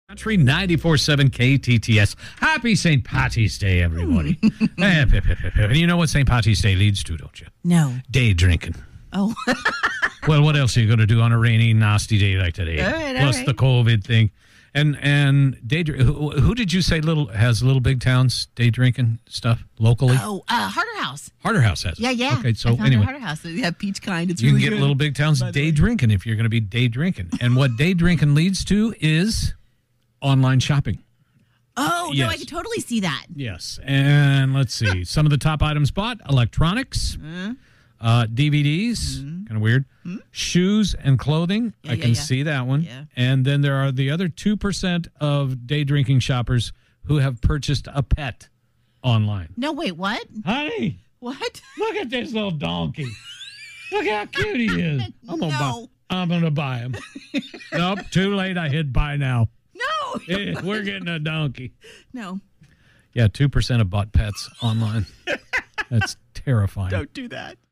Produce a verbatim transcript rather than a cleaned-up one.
Country ninety-four point seven K T T S. Happy Saint Patty's Day, everybody. Eh, pip, pip, pip, pip. You know what Saint Patty's Day leads to, don't you? No. Day drinking. Oh. Well, what else are you going to do on a rainy, nasty day like today? All right, all Plus right. the COVID thing. And and day dr- who, who did you say little has Little Big Towns day drinking stuff locally? Oh, uh, Harder House. Harder House has it. Yeah, yeah. Okay, so I found anyway. it at Harder House. They have peach kind. It's You really can get good. Little Big Towns By the day way. drinking if you're going to be day drinking. And what day drinking leads to is online shopping. Oh, Yes. no, I could totally see that. Yes. And let's see. Some of the top items bought: electronics, uh, D V Ds, kind of weird, shoes and clothing. Yeah, I yeah, can yeah. see that one. Yeah. And then there are the other two percent of day drinking shoppers who have purchased a pet online. No, wait, what? Honey, What? look at this little donkey. Look how cute he is. I'm gonna No. buy. I'm gonna buy him. Nope, too late. I hit buy now. No. Eh, We're getting a donkey. No. Yeah, two percent have bought pets online. That's terrifying. Don't do that.